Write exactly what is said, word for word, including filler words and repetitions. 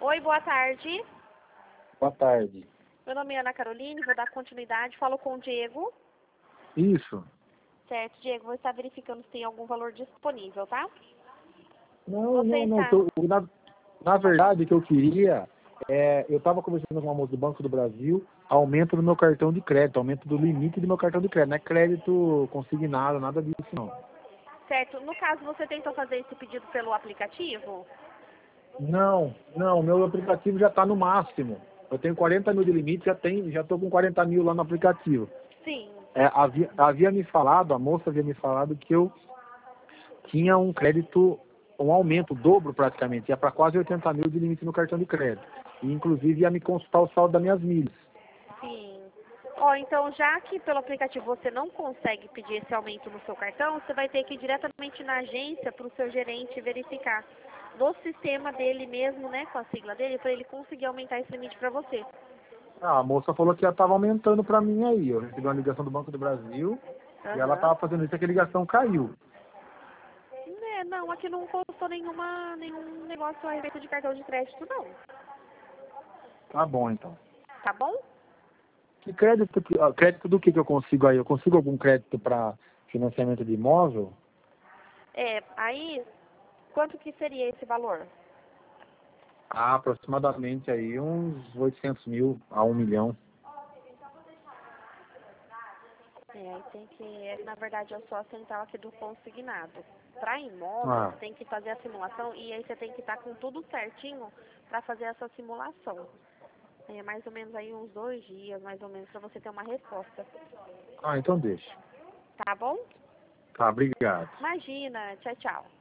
Oi, boa tarde. Boa tarde. Meu nome é Ana Caroline, vou dar continuidade. Falo com o Diego. Isso. Certo, Diego, vou estar verificando se tem algum valor disponível, tá? Não, Você não, não. está... tô- na, na verdade, o que eu queria é... Eu estava conversando com uma moça do Banco do Brasil, aumento do meu cartão de crédito, aumento do limite do meu cartão de crédito. Não é crédito consignado, nada disso, não. Certo, no caso você tentou fazer esse pedido pelo aplicativo? Não, não. Meu aplicativo já está no máximo. Eu tenho quarenta mil de limite, já tenho, já estou com quarenta mil lá no aplicativo. Sim. É, havia, havia me falado, a moça havia me falado que eu tinha um crédito, um aumento, o dobro praticamente, ia para quase oitenta mil de limite no cartão de crédito. E inclusive ia me consultar o saldo das minhas milhas. Sim. Ó, então já que pelo aplicativo você não consegue pedir esse aumento no seu cartão, você vai ter que ir diretamente na agência para o seu gerente verificar no sistema dele mesmo, né, com a sigla dele, para ele conseguir aumentar esse limite para você. Ah, a moça falou que já estava aumentando para mim aí. Eu recebi uma ligação do Banco do Brasil e ela Aham. estava fazendo isso e que a ligação caiu. É, não, aqui não constou nenhuma, nenhum negócio a respeito de cartão de crédito, não. Tá bom, então. Tá bom? Que crédito, que- ah, crédito do que, que eu consigo aí? Eu consigo algum crédito para financiamento de imóvel? É, aí, quanto que seria esse valor? Ah, aproximadamente aí uns oitocentos mil a um milhão. É, aí tem que, é, na verdade, eu sou a central aqui do consignado. Para imóvel, Ah, tem que fazer a simulação e aí você tem que estar com tudo certinho para fazer essa simulação. É mais ou menos aí uns dois dias, mais ou menos, para você ter uma resposta. ah, então deixa. Tá bom? Tá, obrigado. Imagina, tchau, tchau.